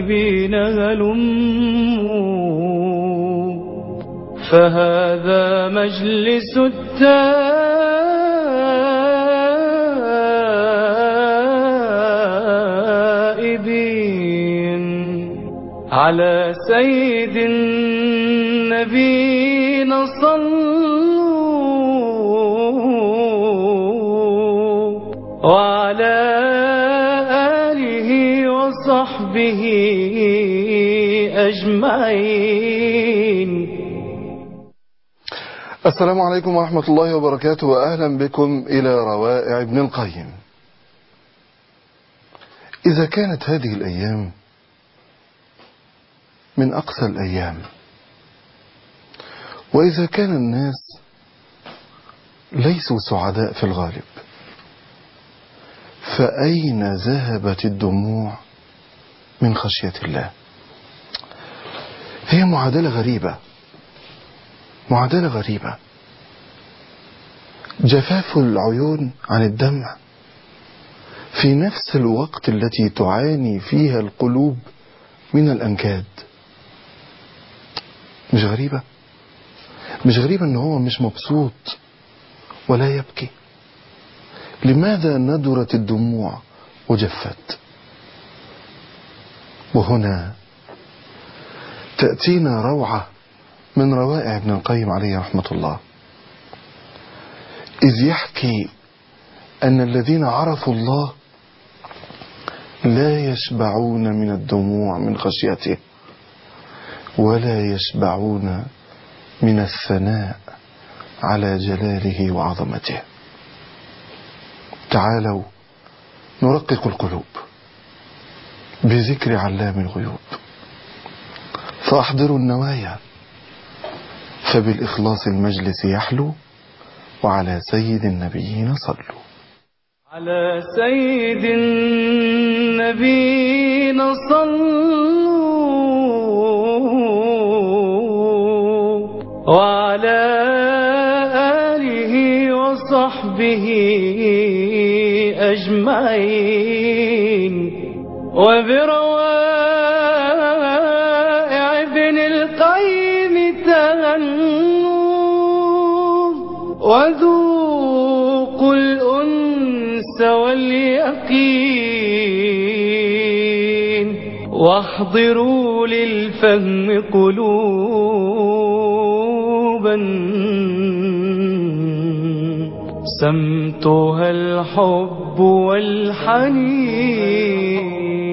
الطيبين هلموا، فهذا مجلس التائبين على سيد النبينا صلوا، وعلى آله وصحبه أجمعين. السلام عليكم ورحمة الله وبركاته، وأهلا بكم إلى روائع ابن القيم. إذا كانت هذه الأيام من أقسى الأيام، وإذا كان الناس ليسوا سعداء في الغالب، فأين ذهبت الدموع من خشية الله؟ هي معادلة غريبة. جفاف العيون عن الدمع في نفس الوقت التي تعاني فيها القلوب من الأنكاد. مش غريبة ان هو مش مبسوط ولا يبكي. لماذا ندرت الدموع وجفت؟ وهنا تأتينا روعة من روائع ابن القيم عليه رحمة الله، إذ يحكي أن الذين عرفوا الله لا يشبعون من الدموع من خشيته، ولا يشبعون من الثناء على جلاله وعظمته. تعالوا نرقق القلوب بذكر علام الغيوب، فأحضروا النوايا، فبالإخلاص المجلس يحلو، وعلى سيد النبيين صلوا. على سيد النبيين صلوا، وعلى آله وصحبه أجمعين. وبروائع ابن القيم تهنوا، وذوقوا الأنس واليقين، واحضروا للفهم قلوبا سمتها الحب والحنين.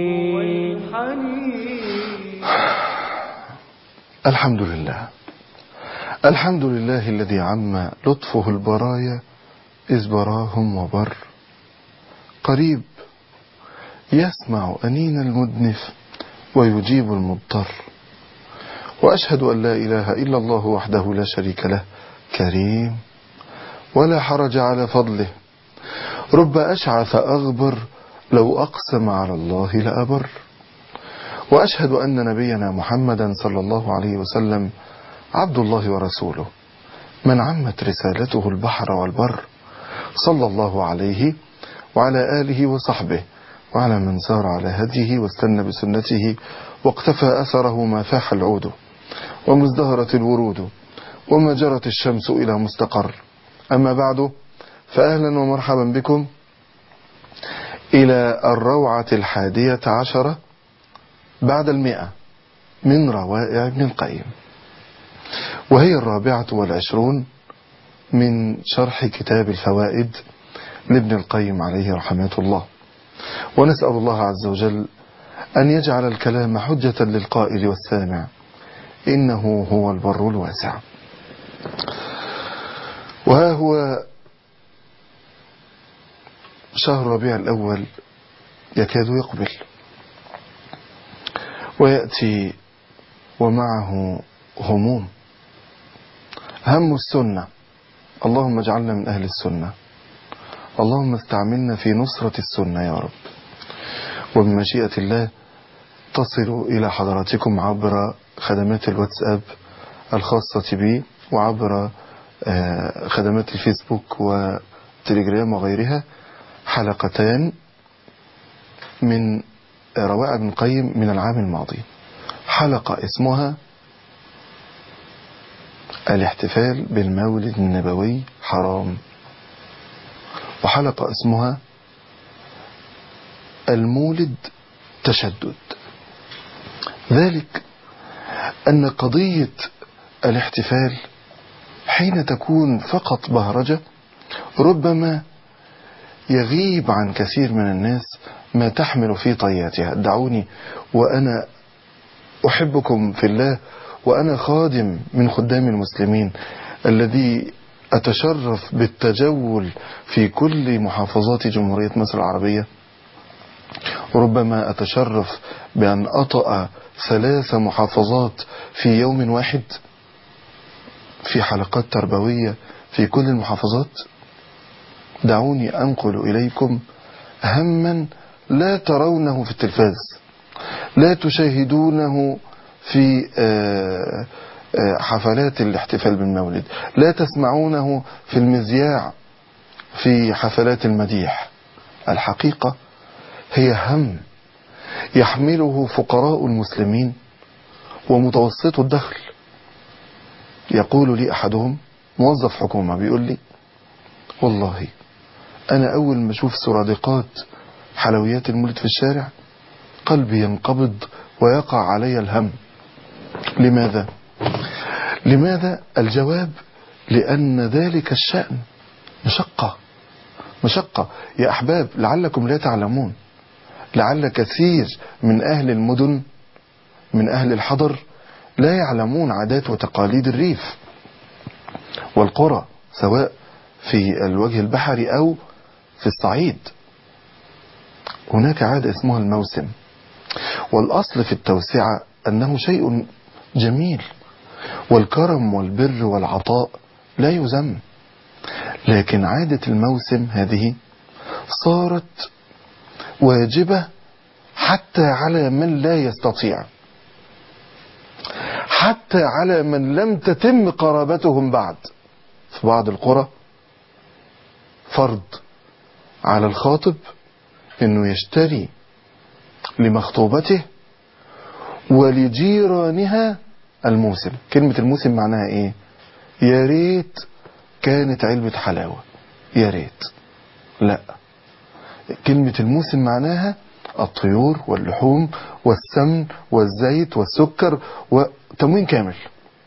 الحمد لله الذي عم لطفه البرايا إذ براهم وبر، قريب يسمع أنين المدنف ويجيب المضطر. وأشهد أن لا إله إلا الله وحده لا شريك له، كريم ولا حرج على فضله، رب أشعث أغبر لو أقسم على الله لأبر. وأشهد أن نبينا محمدا صلى الله عليه وسلم عبد الله ورسوله، من عمت رسالته البحر والبر، صلى الله عليه وعلى آله وصحبه وعلى من سار على هديه واستنى بسنته واقتفى أثره ما فاح العود وما ازدهرت الورود وما جرت الشمس إلى مستقر. أما بعد، فأهلا ومرحبا بكم إلى الروعة 11 بعد 100 من روائع ابن القيم، وهي 24 من شرح كتاب الفوائد لابن القيم عليه رحمة الله. ونسأل الله عز وجل أن يجعل الكلام حجة للقائل والسامع، إنه هو البر الواسع. وها هو شهر ربيع الأول يكاد يقبل، ويأتي ومعه هموم. هم السنة، اللهم اجعلنا من أهل السنة، اللهم استعملنا في نصرة السنة يا رب. وبمشيئة الله تصل إلى حضراتكم عبر خدمات الواتساب الخاصة بي، وعبر خدمات الفيسبوك وتليجرام وغيرها، حلقتان من روائع ابن القيم من العام الماضي حلقة اسمها الاحتفال بالمولد النبوي حرام، وحلقة اسمها المولد تشدد. ذلك أن قضية الاحتفال حين تكون فقط بهرجة ربما يغيب عن كثير من الناس ما تحمل في طياتها. دعوني وأنا أحبكم في الله، وأنا خادم من خدام المسلمين الذي أتشرف بالتجول في كل محافظات جمهورية مصر العربية، وربما أتشرف بأن أطأ 3 محافظات في يوم واحد في حلقات تربوية في كل المحافظات. دعوني أنقل إليكم هما لا ترونه في التلفاز، لا تشاهدونه في حفلات الاحتفال بالمولد، لا تسمعونه في المذياع في حفلات المديح. الحقيقة هي هم يحمله فقراء المسلمين ومتوسط الدخل. يقول لي أحدهم موظف حكومة بيقول لي والله أنا أول ما أشوف سرادقات حلويات المولد في الشارع قلبي ينقبض ويقع علي الهم. لماذا؟ لماذا؟ الجواب لأن ذلك الشأن مشقة يا أحباب. لعلكم لا تعلمون، لعل كثير من أهل المدن من أهل الحضر لا يعلمون عادات وتقاليد الريف والقرى سواء في الوجه البحري أو في الصعيد. هناك عادة اسمها الموسم، والأصل في التوسعة أنه شيء جميل، والكرم والبر والعطاء لا يذم، لكن عادة الموسم هذه صارت واجبة حتى على من لا يستطيع، حتى على من لم تتم قرابتهم بعد. في بعض القرى فرض على الخاطب انه يشتري لمخطوبته ولجيرانها الموسم. كلمة الموسم معناها ايه؟ يا ريت كانت علبة حلاوة، يا ريت. لا، كلمة الموسم معناها الطيور واللحوم والسمن والزيت والسكر وتموين كامل.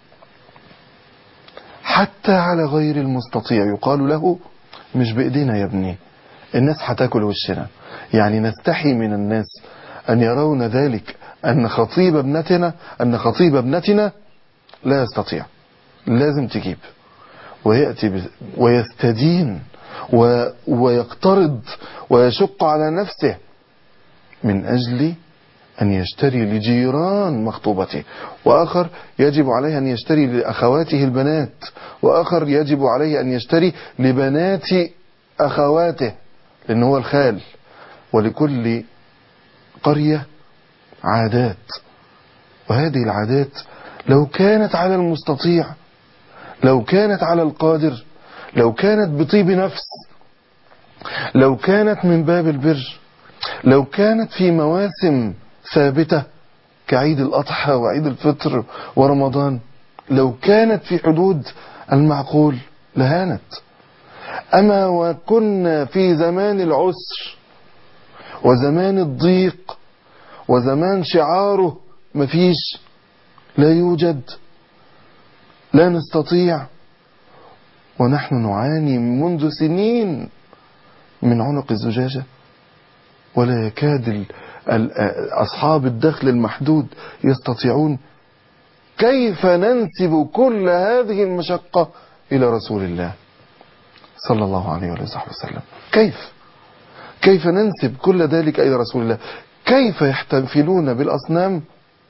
حتى على غير المستطيع يقال له مش بإيدينا يا ابني، الناس هتاكل وشنا. يعني نستحي من الناس أن يرون ذلك، أن خطيب ابنتنا لا يستطيع، لازم تجيب، ويأتي ويستدين ويقترض ويشق على نفسه من أجل أن يشتري لجيران مخطوبته، وآخر يجب عليه أن يشتري لأخواته البنات، وآخر يجب عليه أن يشتري لبنات أخواته لأنه هو الخال. ولكل قرية عادات، وهذه العادات لو كانت على المستطيع، لو كانت على القادر، لو كانت بطيب نفس، لو كانت من باب البر، لو كانت في مواسم ثابتة كعيد الأضحى وعيد الفطر ورمضان، لو كانت في حدود المعقول لهانت. أما وكنا في زمان العسر وزمان الضيق وزمان شعاره مفيش، لا يوجد، لا نستطيع، ونحن نعاني منذ سنين من عنق الزجاجة، ولا يكاد أصحاب الدخل المحدود يستطيعون. كيف ننسب كل هذه المشقة إلى رسول الله صلى الله عليه وصحبه وسلم؟ كيف ننسب كل ذلك إلى رسول الله؟ كيف يحتفلون بالأصنام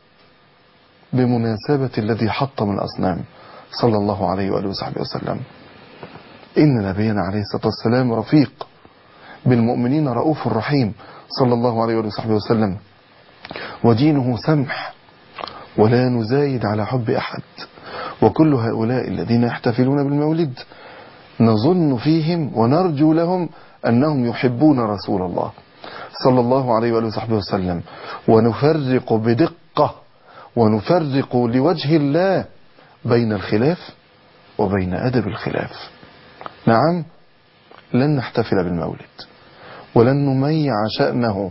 بمناسبة الذي حطم الأصنام صلى الله عليه وآله وصحبه وسلم؟ إن نبينا عليه الصلاة والسلام رفيق بالمؤمنين رؤوف رحيم صلى الله عليه وآله وصحبه وسلم، ودينه سمح ولا نزايد على حب أحد. وكل هؤلاء الذين يحتفلون بالمولد نظن فيهم ونرجو لهم أنهم يحبون رسول الله صلى الله عليه وآله وصحبه وسلم، ونفرق بدقة ونفرق لوجه الله بين الخلاف وبين أدب الخلاف. نعم، لن نحتفل بالمولد ولن نميع شأنه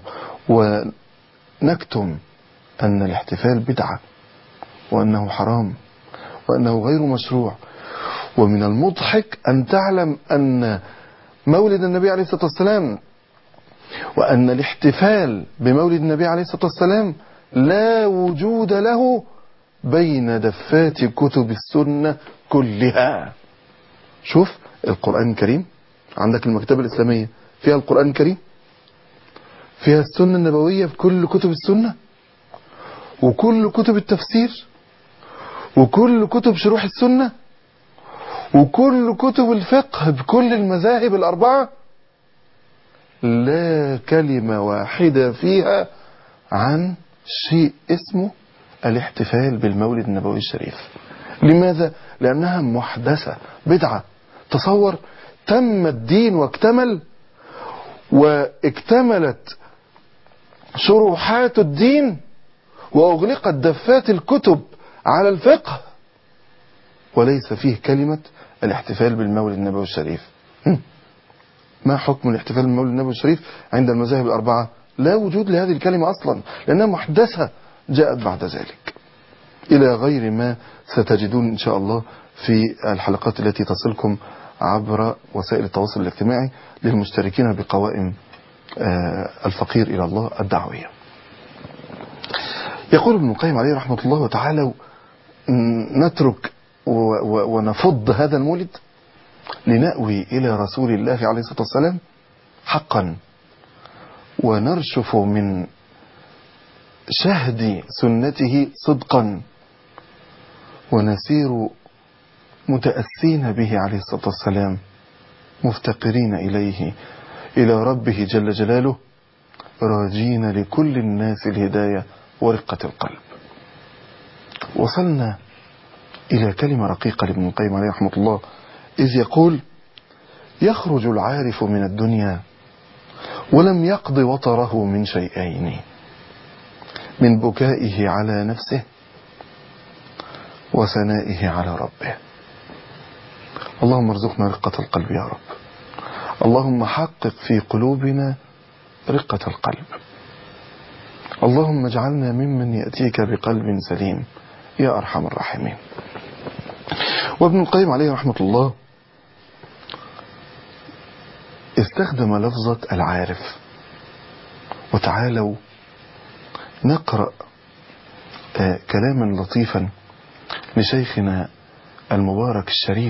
ونكتم أن الاحتفال بدعة وأنه حرام وأنه غير مشروع. ومن المضحك أن تعلم أن مولد النبي عليه الصلاة والسلام وأن الاحتفال بمولد النبي عليه الصلاة والسلام لا وجود له بين دفات كتب السنة كلها. شوف القرآن الكريم، عندك المكتبة الإسلامية فيها القرآن الكريم، فيها السنة النبوية بكل كتب السنة وكل كتب التفسير وكل كتب شروح السنة وكل كتب الفقه بكل المذاهب الأربعة، لا كلمة واحدة فيها عن شيء اسمه الاحتفال بالمولد النبوي الشريف. لماذا؟ لأنها محدثة بدعة. تصور، تم الدين واكتمل واكتملت شروحات الدين وأغلقت دفات الكتب على الفقه وليس فيه كلمة الاحتفال بالمولد النبوي الشريف. ما حكم الاحتفال بالمولد النبوي الشريف عند المذاهب الأربعة؟ لا وجود لهذه الكلمة أصلا، لأنها محدثة جاءت بعد ذلك، إلى غير ما ستجدون إن شاء الله في الحلقات التي تصلكم عبر وسائل التواصل الاجتماعي للمشتركين بقوائم الفقير إلى الله الدعوية. يقول ابن القيم عليه رحمة الله وتعالى: نترك ونفض هذا المولد لنأوي إلى رسول الله عليه الصلاة والسلام حقا، ونرشف من شهد سنته صدقا، ونسير متأسين به عليه الصلاة والسلام، مفتقرين إليه إلى ربه جل جلاله، راجين لكل الناس الهداية ورقة القلب. وصلنا إلى كلمة رقيقة لابن القيم عليه رحمة الله، إذ يقول: يخرج العارف من الدنيا ولم يقض وطره من شيئين، من بكائه على نفسه وثنائه على ربه. اللهم ارزقنا رقة القلب يا رب. اللهم حقق في قلوبنا رقة القلب. اللهم اجعلنا ممن يأتيك بقلب سليم يا أرحم الراحمين. وابن القيم عليه رحمة الله استخدم لفظة العارف. وتعالوا نقرأ كلاما لطيفا لشيخنا المبارك الشريف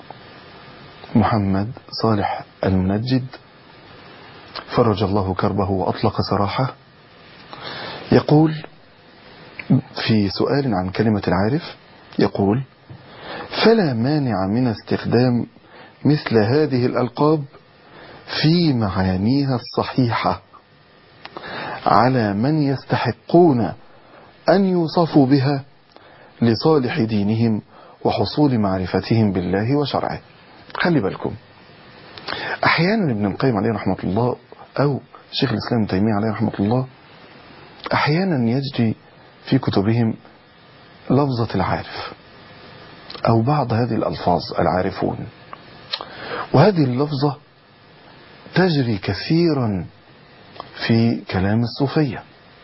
محمد صالح المنجد فرج الله كربه وأطلق سراحه. يقول في سؤال عن كلمة العارف، يقول: فلا مانع من استخدام مثل هذه الألقاب في معانيها الصحيحة على من يستحقون أن يوصفوا بها لصالح دينهم وحصول معرفتهم بالله وشرعه. خلي بالكم، أحيانا ابن القيم عليه رحمة الله أو شيخ الإسلام ابن تيمية عليه رحمة الله أحيانا يجري في كتبهم لفظة العارف أو بعض هذه الألفاظ العارفون، وهذه اللفظة تجري كثيرا في كلام الصوفية،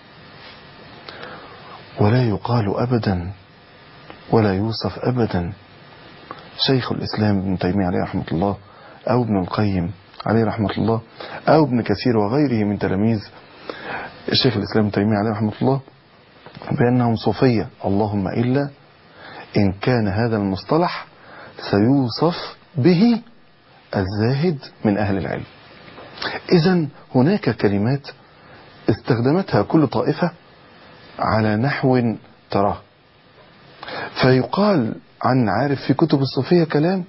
ولا يقال أبدا ولا يوصف أبدا شيخ الإسلام ابن تيمية عليه رحمة الله أو ابن القيم عليه رحمة الله أو ابن كثير وغيره من تلاميذ الشيخ الإسلام ابن تيمية عليه رحمة الله بأنهم صوفية، اللهم إلا إن كان هذا المصطلح سيوصف به الزاهد من أهل العلم. إذن هناك كلمات استخدمتها كل طائفة على نحو تراه، فيقال عن عارف في كتب الصوفية كلام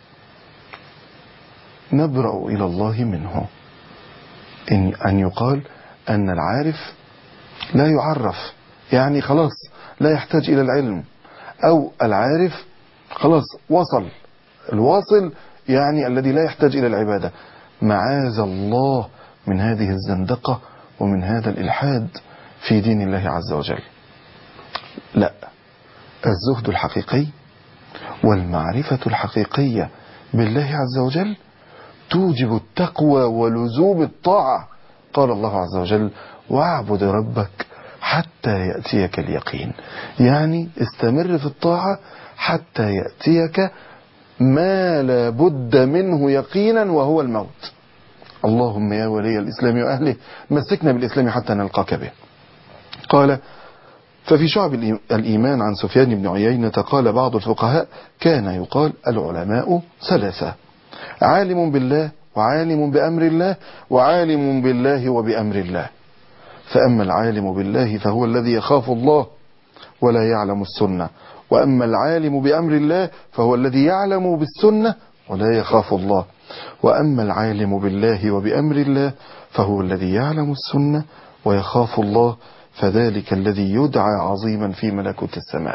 نبرأ إلى الله منه، أن يقال أن العارف لا يعرف، يعني خلاص لا يحتاج إلى العلم، أو العارف خلاص وصل، الواصل يعني الذي لا يحتاج إلى العبادة. معاذ الله من هذه الزندقة ومن هذا الإلحاد في دين الله عز وجل. لا، الزهد الحقيقي والمعرفة الحقيقية بالله عز وجل توجب التقوى ولزوم الطاعة. قال الله عز وجل: واعبد ربك حتى يأتيك اليقين. يعني استمر في الطاعة حتى يأتيك ما لا بد منه يقينا وهو الموت. اللهم يا ولي الإسلام وأهله مسكنا بالإسلام حتى نلقاك به. قال: ففي شعب الإيمان عن سفيان بن عيينة قال بعض الفقهاء: كان يقال العلماء ثلاثة: عالم بالله، وعالم بأمر الله، وعالم بالله وبأمر الله. فأما العالم بالله فهو الذي يخاف الله ولا يعلم السنة، وأما العالم بأمر الله فهو الذي يعلم بالسنة ولا يخاف الله، وأما العالم بالله وبأمر الله فهو الذي يعلم السنة ويخاف الله، فذلك الذي يدعى عظيما في ملكوت السماء.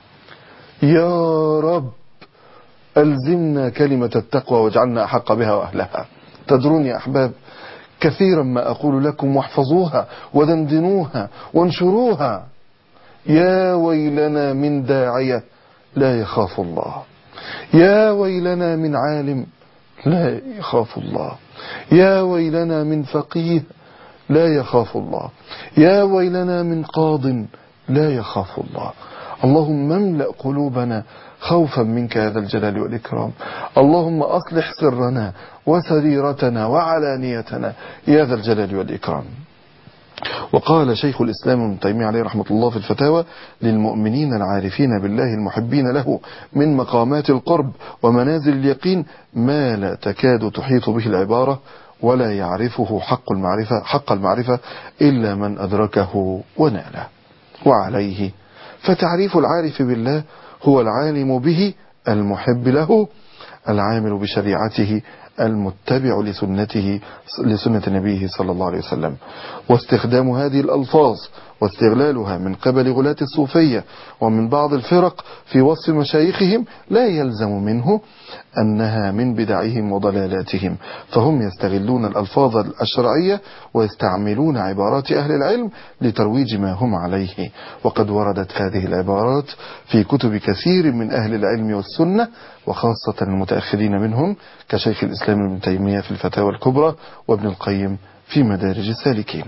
يا رب ألزمنا كلمة التقوى واجعلنا أحق بها وأهلها. تدرون يا أحباب، كثيرا ما أقول لكم: واحفظوها ودندنوها وانشروها. يا ويلنا من داعية لا يخاف الله، يا ويلنا من عالم لا يخاف الله، يا ويلنا من فقيه لا يخاف الله، يا ويلنا من قاض لا يخاف الله. اللهم املأ قلوبنا خوفا منك يا ذا الجلال والإكرام. اللهم أصلح سرنا وسريرتنا وعلانيتنا يا ذا الجلال والإكرام. وقال شيخ الإسلام ابن تيمية عليه رحمة الله في الفتاوى: للمؤمنين العارفين بالله المحبين له من مقامات القرب ومنازل اليقين ما لا تكاد تحيط به العبارة، ولا يعرفه حق المعرفة إلا من أدركه وناله. وعليه فتعريف العارف بالله هو العالم به المحب له العامل بشريعته المتبع لسنة نبيه صلى الله عليه وسلم. واستخدام هذه الألفاظ واستغلالها من قبل غلاة الصوفية ومن بعض الفرق في وصف مشايخهم لا يلزم منه أنها من بدعهم وضلالاتهم، فهم يستغلون الألفاظ الشرعية ويستعملون عبارات أهل العلم لترويج ما هم عليه. وقد وردت هذه العبارات في كتب كثير من أهل العلم والسنة، وخاصة المتأخرين منهم كشيخ الإسلام ابن تيمية في الفتاوى الكبرى وابن القيم في مدارج السالكين.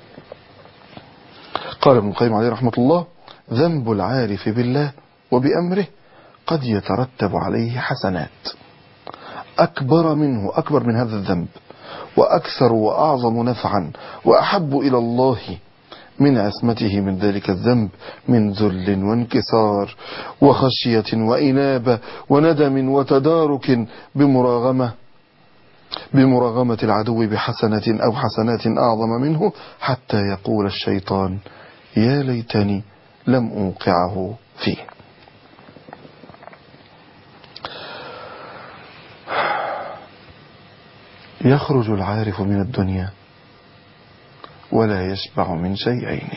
قال ابن القيم عليه رحمة الله: ذنب العارف بالله وبأمره قد يترتب عليه حسنات أكبر من هذا الذنب، وأكثر وأعظم نفعا وأحب إلى الله من عصمته من ذلك الذنب، من ذل وانكسار وخشية وإنابة وندم وتدارك بمراغمة العدو بحسنة أو حسنات أعظم منه، حتى يقول الشيطان: يا ليتني لم أوقعه فيه. يخرج العارف من الدنيا ولا يشبع من شيئين: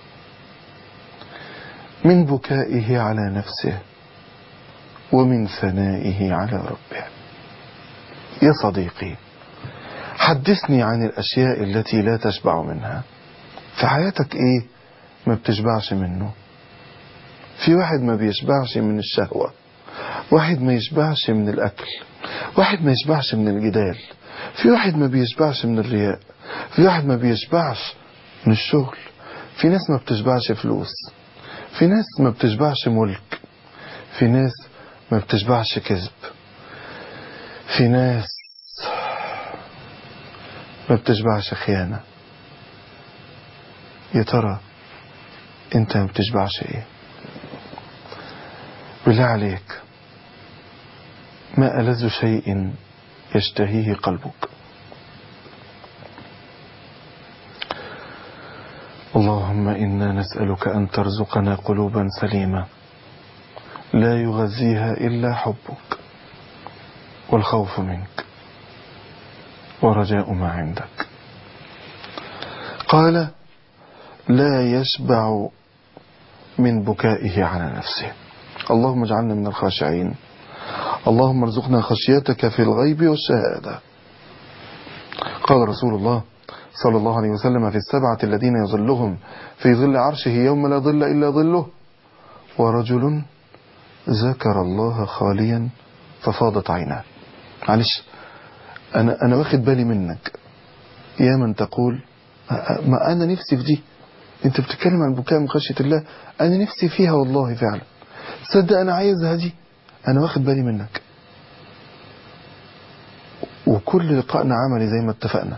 من بكائه على نفسه ومن ثنائه على ربه. يا صديقي، حدثني عن الأشياء التي لا تشبع منها. في حياتك إيه ما بتشبعش منه؟ في واحد ما بيشبعش من الشهوة، واحد ما يشبعش من الأكل، واحد ما يشبعش من الجدال، في واحد ما بيشبعش من الرياء، في واحد ما بيشبعش من الشغل، في ناس ما بتشبعش فلوس، في ناس ما بتشبعش ملك، في ناس ما بتشبعش كذب، في ناس ما بتشبعش خيانة. يا ترى انت ما بتشبعش ايه؟ بالله عليك، ما ألذ شيء يشتهيه قلبك؟ اللهم إنا نسألك أن ترزقنا قلوبا سليمة لا يغذيها إلا حبك والخوف منك ورجاء ما عندك. قال: لا يشبع من بكائه على نفسه. اللهم اجعلنا من الخاشعين. اللهم ارزقنا خشيتك في الغيب والشهادة. قال رسول الله صلى الله عليه وسلم في السبعة الذين يظلهم في ظل عرشه يوم لا ظل إلا ظله. ورجل ذكر الله خاليا ففاضت عيناه. معلش، أنا واخد بالي منك يا من تقول ما أنا نفسي في دي. أنت بتتكلم عن البكاء من خشية الله، أنا نفسي فيها والله فعلا، صدق أنا عايزها دي، أنا واخد بالي منك. وكل لقائنا عملي زي ما اتفقنا.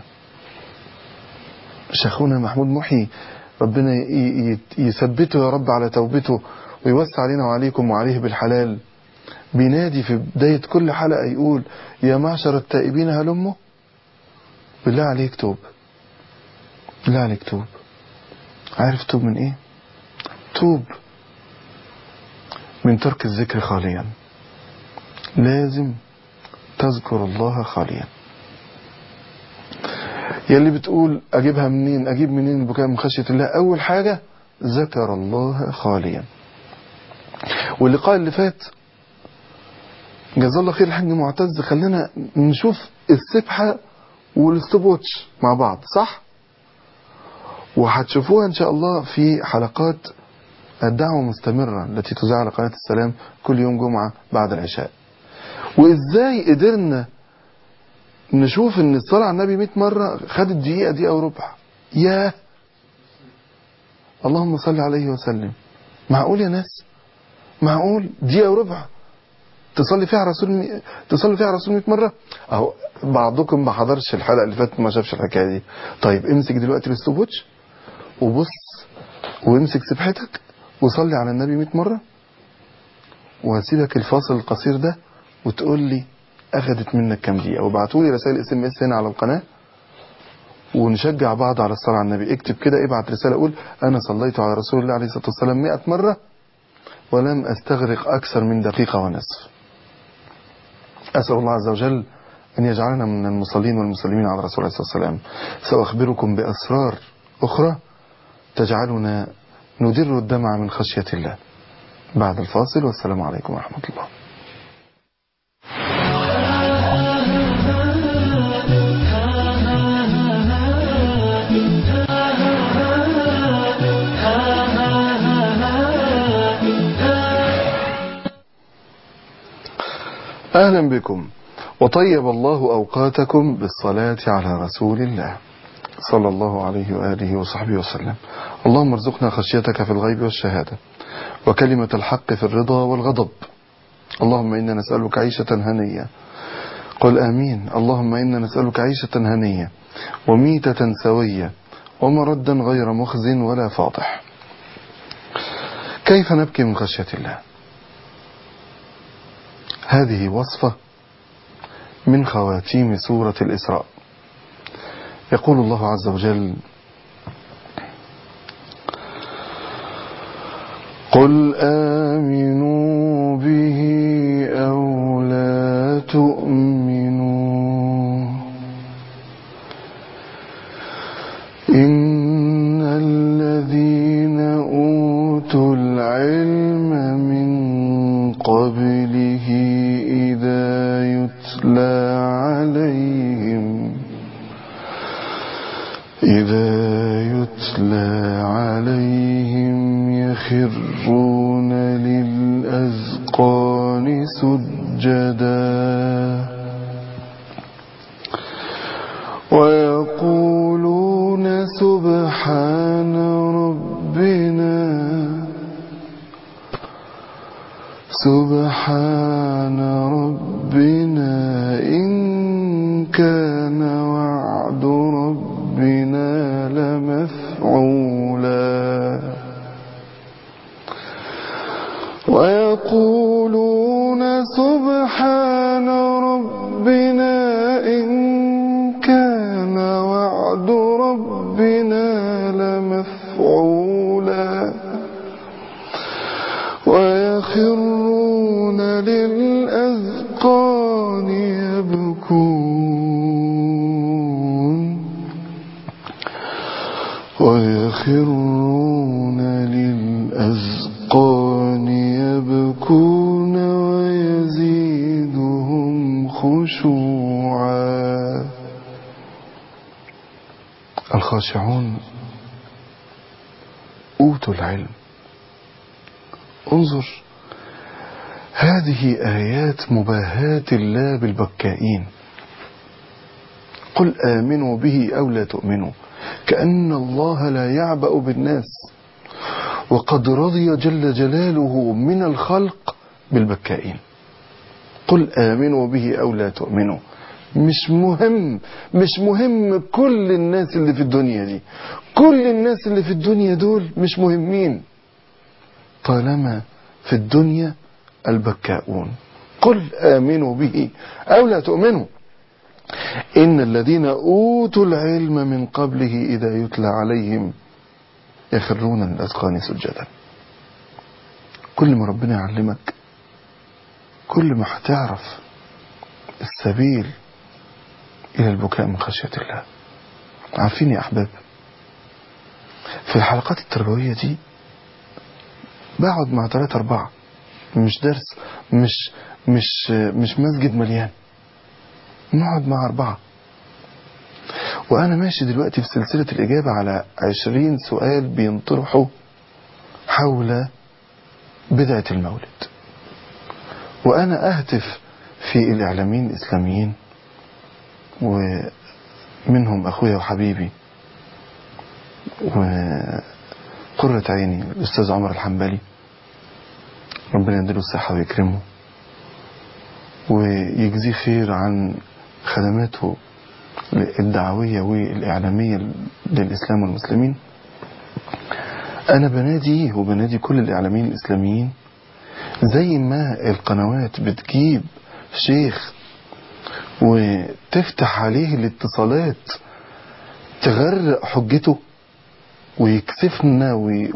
شيخنا محمود محي ربنا يثبته يا رب على توبته ويوسع علينا وعليكم وعليه بالحلال، بينادي في بداية كل حلقة يقول يا معشر التائبين هلموا. بالله عليك توب، بالله عليك توب. عارف توب من ايه؟ توب من ترك الذكر خاليا. لازم تذكر الله خاليا. يلي بتقول اجيبها منين، اجيب منين البكاء من خشية الله؟ اول حاجة ذكر الله خاليا. واللقاء اللي فات جزا الله خير الحاج معتز خلينا نشوف السبحة والستوب واتش مع بعض، صح؟ وهتشوفوها ان شاء الله في حلقات الدعوة مستمرة التي تذاع على قناة السلام كل يوم جمعة بعد العشاء. وازاي قدرنا نشوف ان الصلاة على النبي 100 مرة خدت دقيقة او ربع. ياه، اللهم صل عليه وسلم. معقول يا ناس؟ معقول دقيقة وربع تصلي فيها رسول 100 مرة؟ اهو بعضكم ما حضرش الحلقة اللي فاتت ما شافش الحكاية دي. طيب امسك دلوقتي الستوب واتش وبص وامسك سبحتك وصلي على النبي 100 مرة، وهسيبك الفاصل القصير ده وتقول لي اخدت منك كام دقيقة. وابعتوا لي رسائل SMS هنا على القناة ونشجع بعض على الصلاة على النبي. اكتب كده، ابعت رسالة قول انا صليت على رسول الله عليه الصلاة والسلام 100 مرة ولم استغرق اكثر من دقيقة ونصف. اسأل الله عز وجل ان يجعلنا من المصلين والمسلمين على رسول الله صلى الله عليه وسلم. سأخبركم بأسرار اخرى تجعلنا ندر الدمع من خشية الله بعد الفاصل، والسلام عليكم ورحمة الله. أهلا بكم، وطيب الله أوقاتكم بالصلاة على رسول الله صلى الله عليه وآله وصحبه وسلم. اللهم ارزقنا خشيتك في الغيب والشهادة وكلمة الحق في الرضا والغضب. اللهم إنا نسألك عيشة هنية، قل آمين. اللهم إنا نسألك عيشة هنية وميتة سوية ومردا غير مخز ولا فاضح. كيف نبكي من خشية الله؟ هذه وصفة من خواتيم سورة الإسراء. يقول الله عز وجل قل آمنوا به أو لا تؤمنوا إن الذين أوتوا العلم من قبله إذا يتلى عليهم يخرون للأذقان سجدا ويقولون سبحان ربنا إن كان وعد ربنا لمفعولا ويقولون سبحان ربنا إن كان وعد ربنا لمفعولا ويخرون للأذقان يبكون ويزيدهم خشوعا. الخاشعون أوتوا العلم. انظر، هذه آيات مباهاة الله بالبكائين. قل آمنوا به أو لا تؤمنوا، كأن الله لا يعبأ بالناس، وقد رضي جل جلاله من الخلق بالبكائين. قل آمنوا به أو لا تؤمنوا، مش مهم كل الناس اللي في الدنيا دي، كل الناس اللي في الدنيا دول مش مهمين طالما في الدنيا البكاؤون. قل آمنوا به أو لا تؤمنوا، إن الذين أوتوا العلم من قبله إذا يتلى عليهم يخرون للأذقان سجدا. كل ما ربنا يعلمك كل ما هتعرف السبيل إلى البكاء من خشية الله. عارفين يا أحباب، في الحلقات التربوية دي بقعد مع 3-4، مش درس، مش مسجد مليان، نقعد مع 4. وأنا ماشي دلوقتي في سلسلة الإجابة على 20 سؤال بينطرحوا حول بدعة المولد، وأنا أهتف في الإعلاميين الإسلاميين، ومنهم أخويا وحبيبي وقرة عيني الأستاذ عمر الحنبلي، ربنا يديله الصحة ويكرمه ويجزيه خير عن خدماته الدعوية والإعلامية للإسلام والمسلمين. أنا بنادي وبنادي كل الإعلاميين الإسلاميين، زي ما القنوات بتجيب شيخ وتفتح عليه الاتصالات تغرق حجته ويكسفنا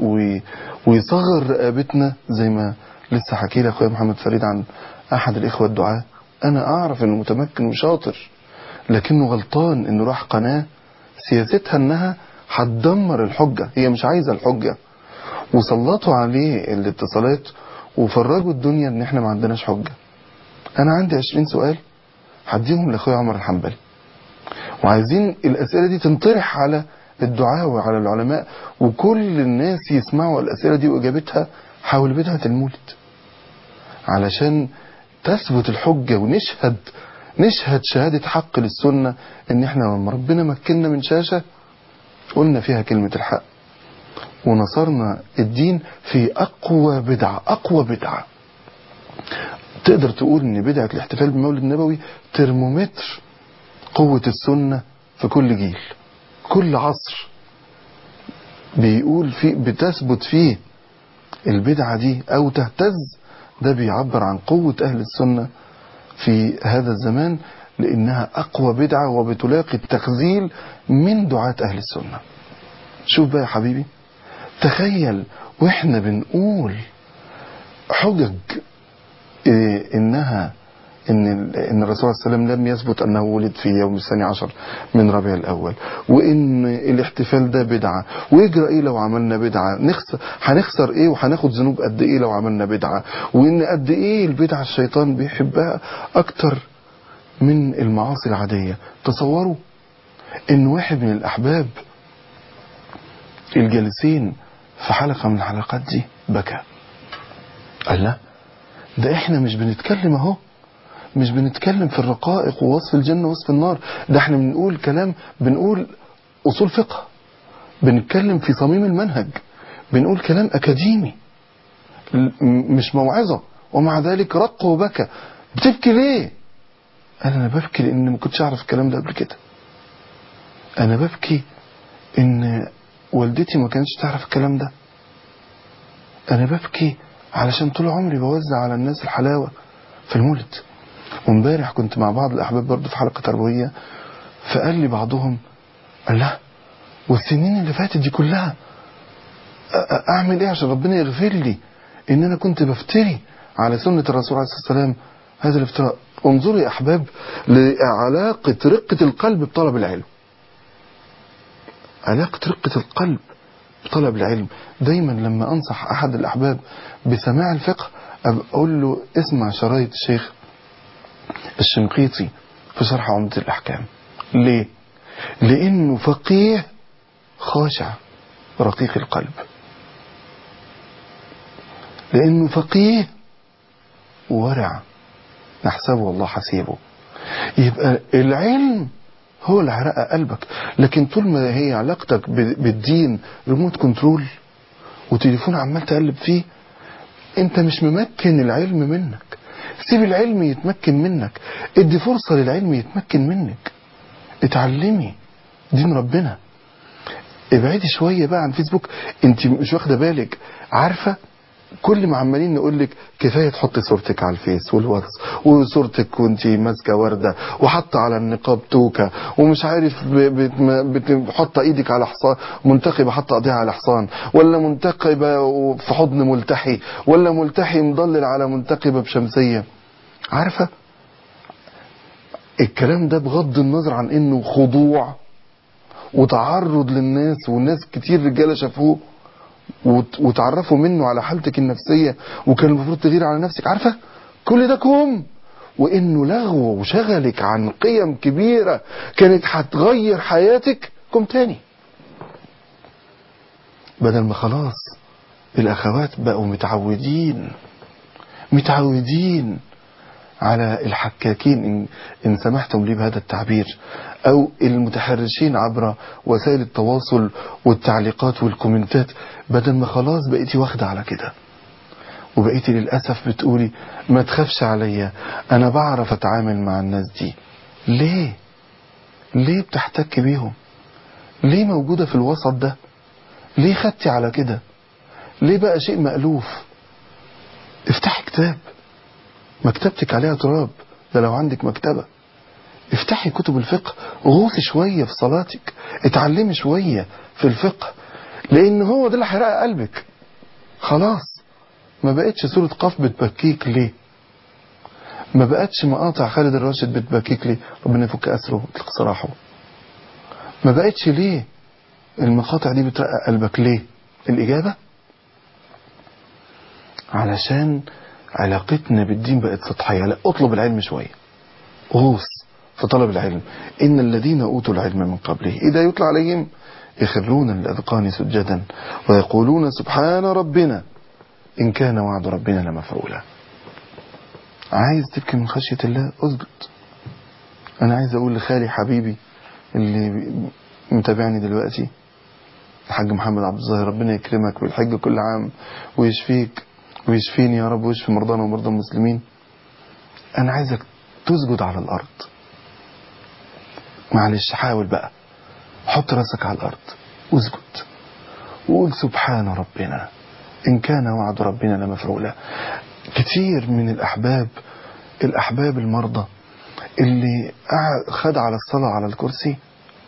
ويصغر رقابتنا، زي ما لسه حكي لي أخويا محمد فريد عن أحد الإخوة الدعاة. أنا أعرف أنه متمكن وشاطر، لكنه غلطان أنه راح قناة سياستها أنها هتدمر الحجة، هي مش عايزة الحجة، وسلطوا عليه الاتصالات وفرجوا الدنيا ان احنا ما عندناش حجة. انا عندي 20 سؤال هديهم لاخويا عمر الحنبلي، وعايزين الاسئلة دي تنطرح على الدعاة وعلى العلماء، وكل الناس يسمعوا الاسئلة دي واجابتها حول بدعة المولد، علشان تثبت الحجة ونشهد شهادة حق للسنة، ان احنا لما ربنا مكننا من شاشة قلنا فيها كلمة الحق ونصرنا الدين في أقوى بدعة. تقدر تقول ان بدعة الاحتفال بمولد النبوي ترمومتر قوة السنة في كل جيل، كل عصر بيقول فيه بتثبت فيه البدعة دي أو تهتز، ده بيعبر عن قوة أهل السنة في هذا الزمان، لأنها أقوى بدعة وبتلاقي التخذيل من دعاة أهل السنة. شوف بقى يا حبيبي، تخيل واحنا بنقول حجج ان الرسول صلى الله عليه وسلم لم يثبت انه ولد في يوم 12 من ربيع الاول، وان الاحتفال ده بدعه، ويجرى ايه لو عملنا بدعه، هنخسر ايه وهناخد ذنوب قد ايه لو عملنا بدعه، وان قد ايه البدعه الشيطان بيحبها اكتر من المعاصي العاديه. تصوروا ان واحد من الاحباب الجالسين في حلقة من الحلقات دي بكى، قال لا، ده احنا مش بنتكلم اهو، مش بنتكلم في الرقائق ووصف الجنة ووصف النار، ده احنا بنقول اصول فقه، بنتكلم في صميم المنهج، بنقول كلام اكاديمي مش موعظة، ومع ذلك رق وبكى. بتبكي ليه؟ قال انا ببكي لان ما كنتش اعرف الكلام ده قبل كده، انا ببكي ان والدتي ما كانتش تعرف الكلام ده، انا ببكي علشان طول عمري بوزع على الناس الحلاوة في المولد. وامبارح كنت مع بعض الاحباب برضه في حلقة تربوية، فقال لي بعضهم قال لا، والسنين اللي فاتت دي كلها اعمل ايه عشان ربنا يغفر لي ان انا كنت بفتري على سنة الرسول عليه الصلاة والسلام هذا الافتراء. انظروا يا احباب لعلاقة رقة القلب بطلب العلم، علاقة رقة القلب بطلب العلم. دايما لما أنصح أحد الأحباب بسماع الفقه أقول له اسمع شرايط الشيخ الشنقيطي في شرح عمدة الأحكام. ليه؟ لأنه فقيه خاشع رقيق القلب، لأنه فقيه وورع نحسبه والله حسيبه. يبقى العلم هو اللي هيرقق قلبك. لكن طول ما هي علاقتك بالدين ريموت كنترول وتليفون عمال تقلب فيه، انت مش ممكن العلم منك. سيب العلم يتمكن منك، ادي فرصة للعلم يتمكن منك. اتعلمي دين ربنا، ابعدي شوية بقى عن فيسبوك. انت مش واخدة بالك، عارفة كل ما عمالين نقول لك كفايه تحطي صورتك على الفيس والواتس، وصورتك وانت ماسكه ورده وحاطه على النقاب توكه ومش عارف حاطه ايدك على حصان، منتقبه حاطه ايديها على حصان، ولا منتقبه في حضن ملتحي، ولا ملتحي مضلل على منتقبه بشمسيه. عارفه الكلام ده بغض النظر عن انه خضوع وتعرض للناس، والناس كتير رجاله شافوه وتعرفوا منه على حالتك النفسية، وكان المفروض تغير على نفسك. عارفة كل ده كوم، وانه لغو وشغلك عن قيم كبيرة كانت هتغير حياتك كوم تاني. بدل ما خلاص الاخوات بقوا متعودين على الحكاكين إن سمحتم لي بهذا التعبير، أو المتحرشين عبر وسائل التواصل والتعليقات والكومنتات. بدل ما خلاص بقيتي واخدة على كده، وبقيتي للأسف بتقولي ما تخافش عليا، أنا بعرف أتعامل مع الناس دي. ليه بتحتك بيهم؟ ليه موجودة في الوسط ده؟ ليه خدتي على كده؟ ليه بقى شيء مألوف؟ افتحي كتاب، مكتبتك عليها تراب، ده لو عندك مكتبة. افتحي كتب الفقه، غوصي شوية في صلاتك، اتعلمي شوية في الفقه، لان هو ده اللي هيرقق قلبك. خلاص ما بقتش سورة قاف بتبكيك ليه؟ ما بقتش مقاطع خالد الراشد بتبكيك ليه؟ ربنا يفك أسره ويطلق سراحه. ما بقتش ليه المقاطع دي بترقق قلبك ليه؟ الإجابة علشان علاقتنا بالدين بقت سطحية. لا، اطلب العلم شوية، غوص في طلب العلم. إن الذين أوتوا العلم من قبله إذا يتلى عليهم يخرون للأذقان سجدا ويقولون سبحان ربنا إن كان وعد ربنا لمفعولا. عايز تبكي من خشية الله؟ اسجد. أنا عايز أقول لخالي حبيبي اللي متابعني دلوقتي، الحاج محمد عبد الظاهر، ربنا يكرمك ويحج كل عام ويشفيك ويشفيني يا رب ويشفي مرضانا ومرضى المسلمين. أنا عايزك تسجد على الأرض. معلش حاول بقى، حط راسك على الأرض واسجد وقول سبحان ربنا إن كان وعد ربنا لمفعولا. كتير من الأحباب المرضى اللي خد على الصلاة على الكرسي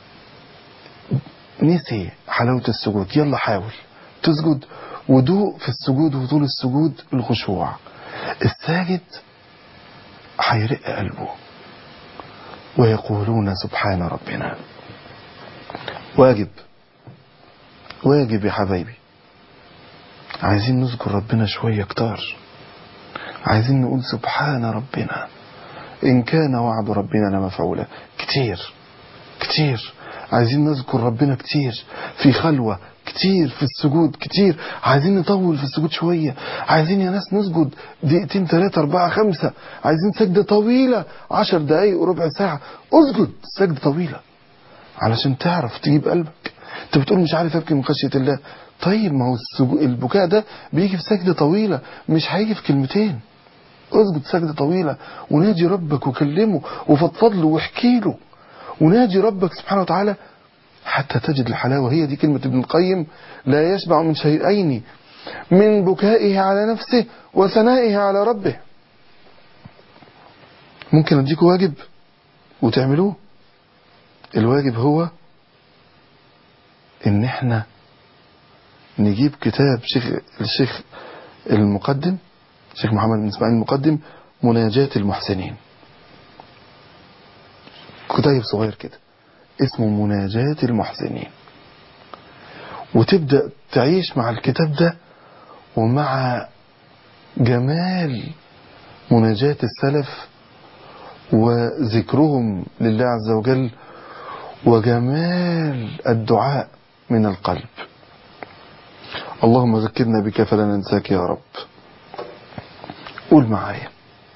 نسي حلاوة السجود. يلا حاول تسجد ودوق في السجود وطول السجود الخشوع. الساجد هيرق قلبه. ويقولون سبحان ربنا. واجب يا حبايبي، عايزين نذكر ربنا شوية كتار، عايزين نقول سبحان ربنا إن كان وعد ربنا لمفعولا. كتير عايزين نذكر ربنا كتير في خلوة، كتير في السجود، كتير عايزين نطول في السجود شوية. عايزين يا ناس نسجد دقيقتين 3 4 5. عايزين سجدة طويلة 10 دقايق وربع ساعة. اسجد سجدة طويلة علشان تعرف تجيب قلبك. انت بتقول مش عارف ابكي من خشية الله. طيب ما هو البكاء ده بيجي في سجدة طويلة، مش هيجي في كلمتين. اسجد سجدة طويلة وناجي ربك وكلمه وفضفض له واحكي له، وناجي ربك سبحانه وتعالى حتى تجد الحلاوة. هي دي كلمة ابن القيم: لا يشبع من شيئين من بكائه على نفسه وثنائه على ربه. ممكن اديكوا واجب وتعملوه. الواجب هو ان احنا نجيب كتاب الشيخ المقدم، الشيخ محمد بن اسماعيل المقدم، مناجاة المحسنين. كتاب صغير كده اسمه مناجاة المحسنين، وتبدأ تعيش مع الكتاب ده ومع جمال مناجاة السلف وذكرهم لله عز وجل وجمال الدعاء من القلب. اللهم ذكرنا بك فلا ننساك يا رب. قول معايا: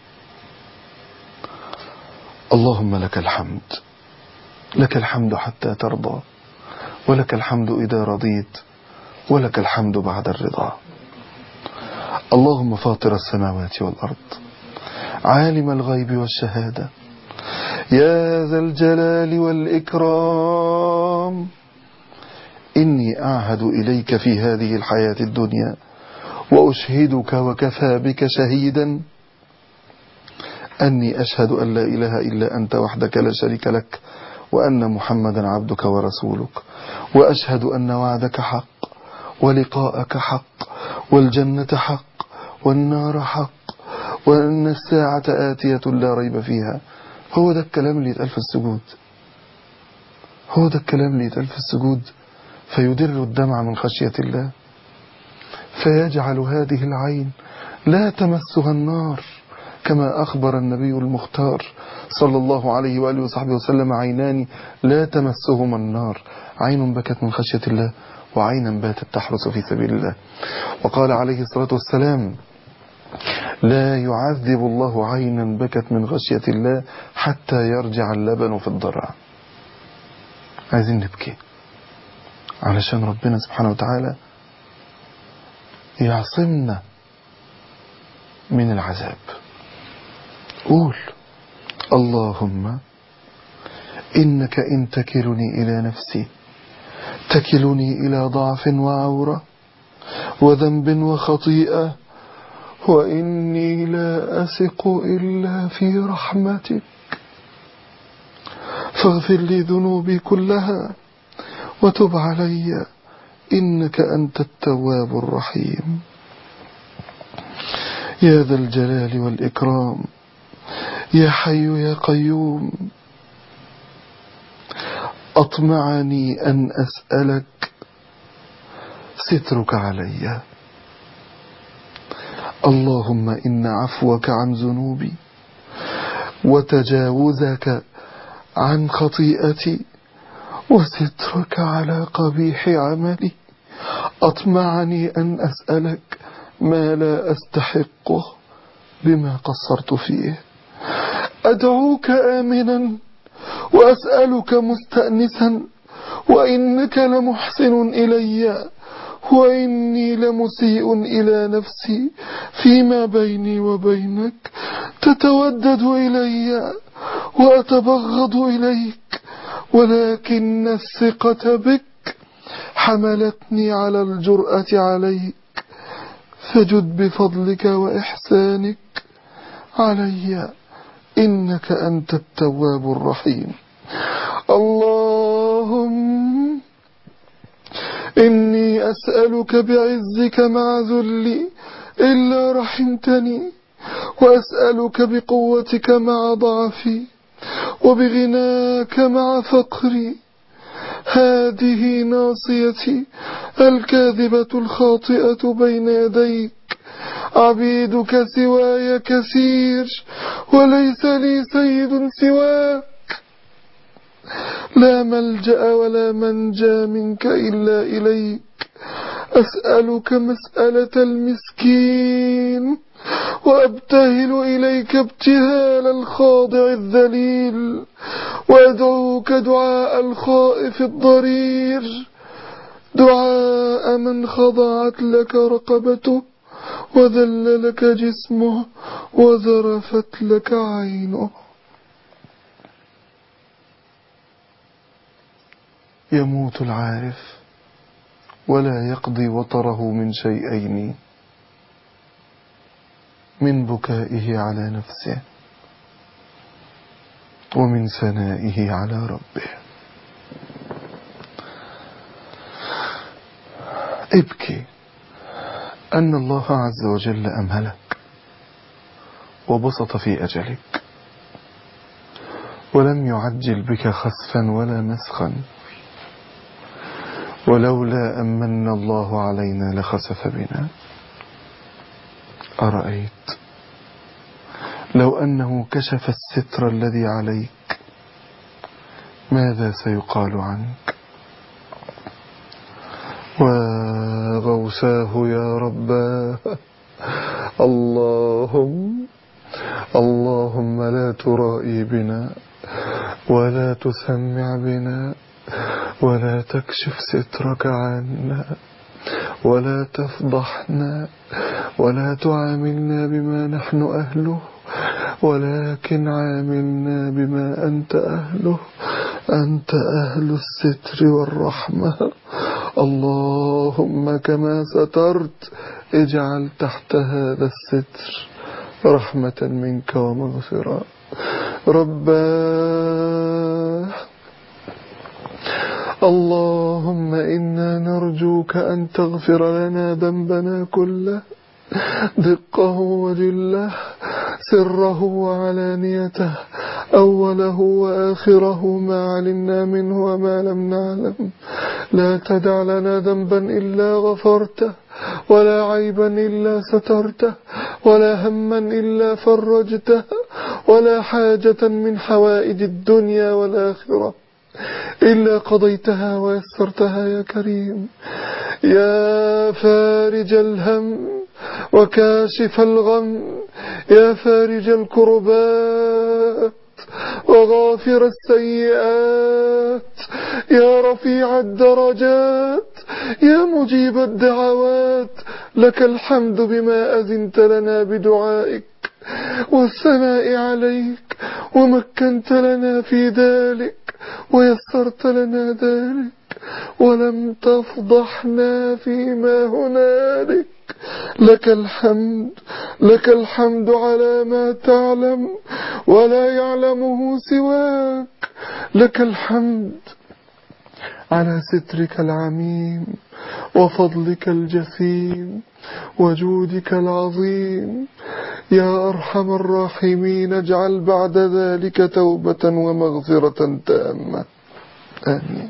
اللهم لك الحمد، لك الحمد حتى ترضى، ولك الحمد إذا رضيت، ولك الحمد بعد الرضا. اللهم فاطر السماوات والأرض، عالم الغيب والشهادة، يا ذا الجلال والإكرام، إني أعهد إليك في هذه الحياة الدنيا وأشهدك وكفى بك شهيدا أني أشهد أن لا إله إلا أنت وحدك لا شريك لك، وأن محمدا عبدك ورسولك، وأشهد أن وعدك حق، ولقاءك حق، والجنة حق، والنار حق، وأن الساعة آتية لا ريب فيها. هو ده الكلام اللي يتقال في السجود، هو ده الكلام اللي يتقال في السجود، فيدر الدمع من خشية الله، فيجعل هذه العين لا تمسها النار، كما أخبر النبي المختار صلى الله عليه وآله وصحبه وسلم: عينان لا تمسهما النار، عين بكت من خشية الله، وعينا باتت تحرس في سبيل الله. وقال عليه الصلاة والسلام: لا يعذب الله عينا بكت من خشية الله حتى يرجع اللبن في الضرع. عايزين نبكي علشان ربنا سبحانه وتعالى يعصمنا من العذاب. قول: اللهم إنك إن تكلني إلى نفسي تكلني إلى ضعف وعورة وذنب وخطيئة، وإني لا أثق إلا في رحمتك، فاغفر لي ذنوبي كلها وتب علي إنك أنت التواب الرحيم. يا ذا الجلال والإكرام، يا حي يا قيوم، أطمعني أن أسألك سترك علي. اللهم إن عفوك عن ذنوبي وتجاوزك عن خطيئتي وسترك على قبيح عملي أطمعني أن أسألك ما لا أستحقه بما قصرت فيه. أدعوك آمنا وأسألك مستأنسا، وإنك لمحسن إلي وإني لمسيء إلى نفسي فيما بيني وبينك، تتودد إلي وأتبغض إليك، ولكن الثقة بك حملتني على الجرأة عليك، فجد بفضلك وإحسانك علي إنك أنت التواب الرحيم. اللهم إني أسألك بعزك مع ذلي إلا رحمتني، وأسألك بقوتك مع ضعفي، وبغناك مع فقري. هذه ناصيتي الكاذبة الخاطئة بين يديك، عبيدك سواي كثير وليس لي سيد سواك، لا ملجأ ولا منجى منك إلا إليك. أسألك مسألة المسكين وأبتهل إليك ابتهال الخاضع الذليل، وأدعوك دعاء الخائف الضرير، دعاء من خضعت لك رقبته وذل لك جسمه وذرفت لك عينه. يموت العارف ولا يقضي وطره من شيئين: من بكائه على نفسه ومن ثنائه على ربه. ابكي أن الله عز وجل أمهلك وبسط في أجلك، ولم يعجل بك خسفا ولا مسخا، ولولا أن من الله علينا لخسف بنا. أرأيت لو أنه كشف الستر الذي عليك ماذا سيقال عنك؟ وغوساه يا رباه. اللهم لا ترائي بنا ولا تسمع بنا ولا تكشف سترك عنا ولا تفضحنا ولا تعاملنا بما نحن أهله، ولكن عاملنا بما أنت أهله. أنت أهل الستر والرحمة. اللهم كما سترت اجعل تحت هذا الستر رحمة منك ومغفرة. رباه اللهم إنا نرجوك أن تغفر لنا ذنبنا كله، دقه وجله، سره وعلانيته، أوله وآخره، ما علمنا منه وما لم نعلم. لا تدع لنا ذنبا إلا غفرته، ولا عيبا إلا سترته، ولا هما إلا فرجته، ولا حاجة من حوائج الدنيا والآخرة إلا قضيتها ويسرتها يا كريم. يا فارج الهم وكاشف الغم، يا فارج الكربات وغافر السيئات، يا رفيع الدرجات، يا مجيب الدعوات، لك الحمد بما أذنت لنا بدعائك والثناء عليك، ومكنت لنا في ذلك ويسرت لنا ذلك، ولم تفضحنا فيما هنالك. لك الحمد، لك الحمد على ما تعلم ولا يعلمه سواك. لك الحمد على سترك العميم وفضلك الجسيم وجودك العظيم. يا أرحم الراحمين اجعل بعد ذلك توبة ومغفرة تامة. آمين.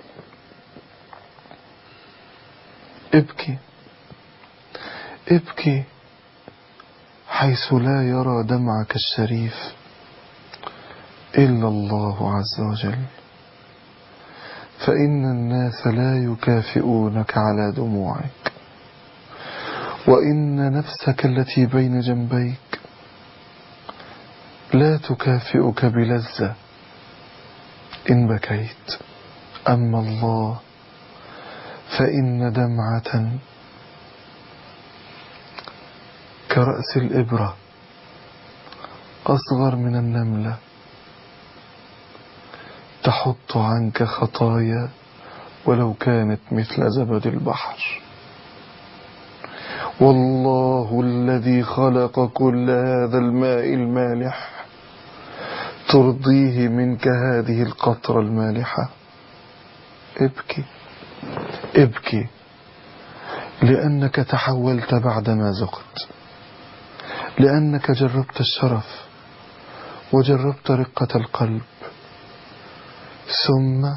ابكي ابكي حيث لا يرى دمعك الشريف إلا الله عز وجل، فإن الناس لا يكافئونك على دموعك، وإن نفسك التي بين جنبيك لا تكافئك بلذة إن بكيت. أما الله فإن دمعة كرأس الإبرة أصغر من النملة تحط عنك خطايا ولو كانت مثل زبد البحر. والله الذي خلق كل هذا الماء المالح ترضيه منك هذه القطرة المالحة. ابكي ابكي لأنك تحولت بعدما ذقت، لأنك جربت الشرف وجربت رقة القلب، ثم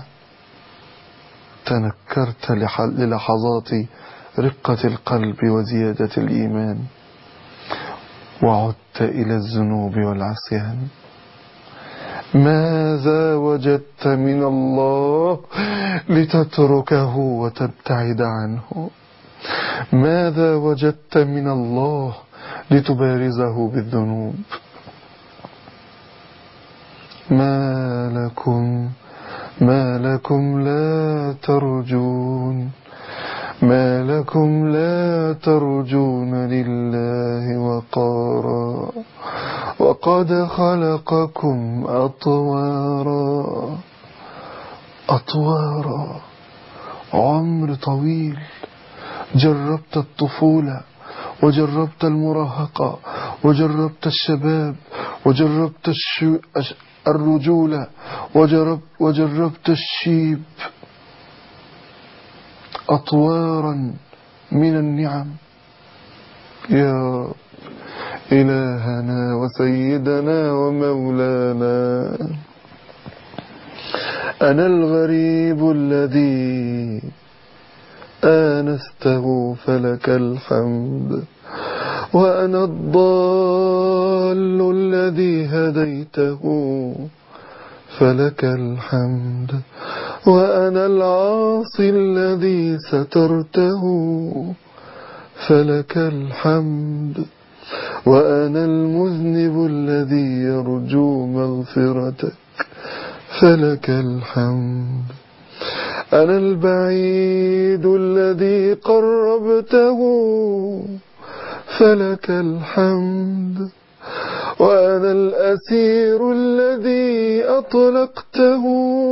تنكرت للحظات رقة القلب وزيادة الإيمان، وعدت إلى الذنوب والعصيان. ماذا وجدت من الله لتتركه وتبتعد عنه؟ ماذا وجدت من الله لتبارزه بالذنوب؟ ما لكم لا ترجون، ما لكم لا ترجون لله وقارا وقد خلقكم أطوارا. أطوارا، عمر طويل. جربت الطفولة وجربت المراهقة وجربت الشباب وجربت الرجولة وجربت الشيب. أطوارا من النعم. يا إلهنا وسيدنا ومولانا، أنا الغريب الذي آنسته فلك الحمد، وأنا الضال الذي هديته فلك الحمد. وأنا العاصي الذي سترته فلك الحمد، وأنا المذنب الذي يرجو مغفرتك فلك الحمد، أنا البعيد الذي قربته فلك الحمد، وأنا الأسير الذي أطلقته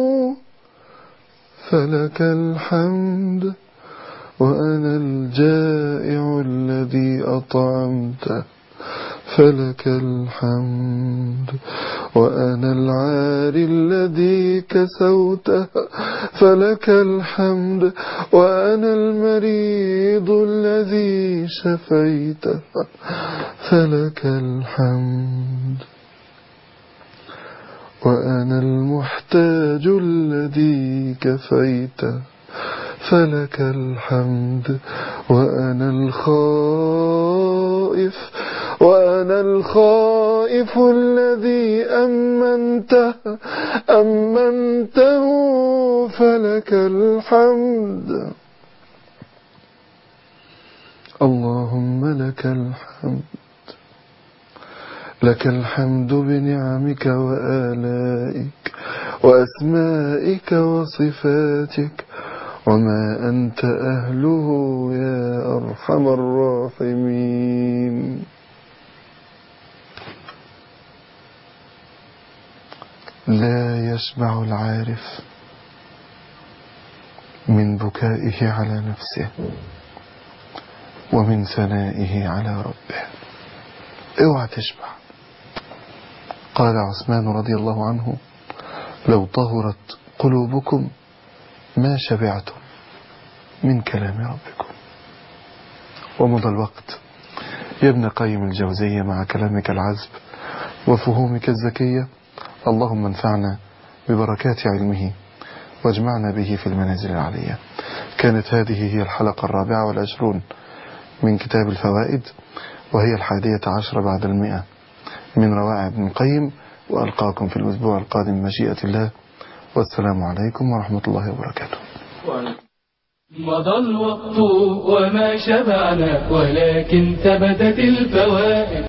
فلك الحمد، وأنا الجائع الذي أطعمته فلك الحمد، وأنا العاري الذي كسوته فلك الحمد، وأنا المريض الذي شفيته فلك الحمد، وأنا المحتاج الذي كفيته فلك الحمد، وأنا الخائف الذي أمنته فلك الحمد. اللهم لك الحمد، لك الحمد بنعمك وآلائك وأسمائك وصفاتك وما أنت أهله يا أرحم الراحمين. لا يشبع العارف من بكائه على نفسه ومن ثنائه على ربه. اوعى تشبع. قال عثمان رضي الله عنه: لو طهرت قلوبكم ما شبعتم من كلام ربكم. ومضى الوقت يا ابن قيم الجوزية مع كلامك العذب وفهومك الذكية. اللهم انفعنا ببركات علمه واجمعنا به في المنازل العلية. كانت هذه هي الحلقة 24 من كتاب الفوائد، وهي 11 بعد 100 من روائع ابن القيم، وألقاكم في الأسبوع القادم مشيئة الله، والسلام عليكم ورحمة الله وبركاته. مضى الوقت وما شبعنا ولكن ثبتت الفوائد.